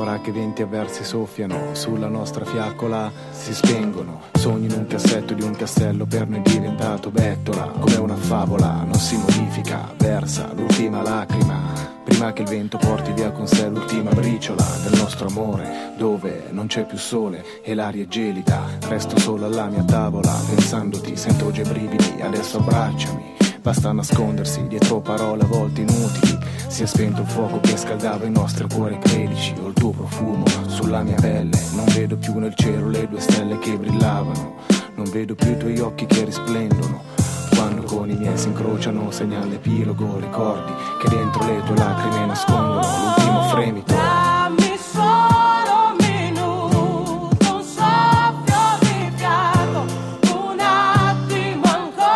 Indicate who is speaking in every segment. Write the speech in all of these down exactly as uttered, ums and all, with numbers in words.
Speaker 1: Ora che venti avversi soffiano sulla nostra fiaccola, si spengono sogni in un cassetto di un castello per noi diventato bettola. Come una favola non si modifica, versa l'ultima lacrima prima che il vento porti via con sé l'ultima briciola del nostro amore, dove non c'è più sole e l'aria è gelida. Resto solo alla mia tavola pensandoti, sento già i brividi, adesso abbracciami. Basta nascondersi dietro parole a volte inutili. Si è spento il fuoco che scaldava i nostri cuori credici. Ho il tuo profumo sulla mia pelle. Non vedo più nel cielo le due stelle che brillavano. Non vedo più i tuoi occhi che risplendono. Quando con i miei si incrociano segna l'epilogo. Ricordi che dentro le tue lacrime nascondono l'ultimo fremito.
Speaker 2: Dammi solo un minuto, un soffio di fiato, un attimo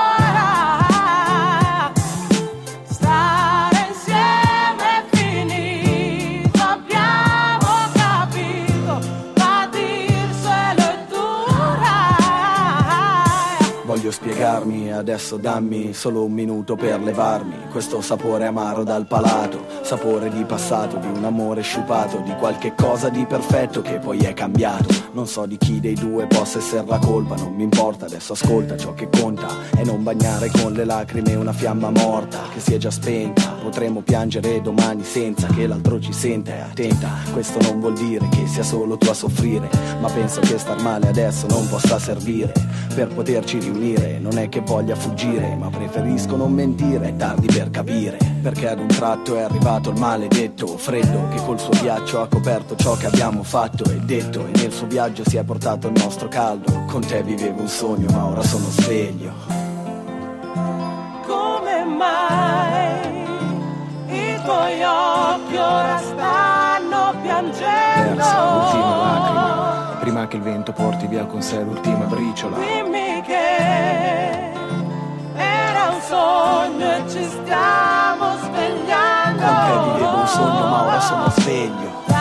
Speaker 2: ancora. Stare insieme è finito, abbiamo capito, ma dirselo è dura.
Speaker 3: Voglio spiegarmi, adesso dammi solo un minuto per levarmi questo sapore amaro dal palato, sapore di passato, di un amore sciupato, di qualche cosa di perfetto che poi è cambiato. Non so di chi dei due possa essere la colpa, non mi importa, adesso ascolta, ciò che conta è non bagnare con le lacrime una fiamma morta che si è già spenta. Potremmo piangere domani senza che l'altro ci senta, attenta, questo non vuol dire che sia solo tu a soffrire, ma penso che star male adesso non possa servire per poterci riunire. Non è che voglia fuggire, ma preferisco non mentire, è tardi per capire, perché ad un tratto è arrivato il maledetto freddo che col suo ghiaccio ha coperto ciò che abbiamo fatto e detto, e nel suo viaggio si è portato il nostro caldo. Con te vivevo un sogno, ma ora sono sveglio.
Speaker 2: Come mai i tuoi occhi ora stanno piangendo?
Speaker 1: Versa l'ultima lacrima prima che il vento porti via con sé l'ultima briciola.
Speaker 2: Dimmi che era un sogno e ci stiamo svegliando.
Speaker 3: Con te vivevo un sogno, ma ora sono sveglio.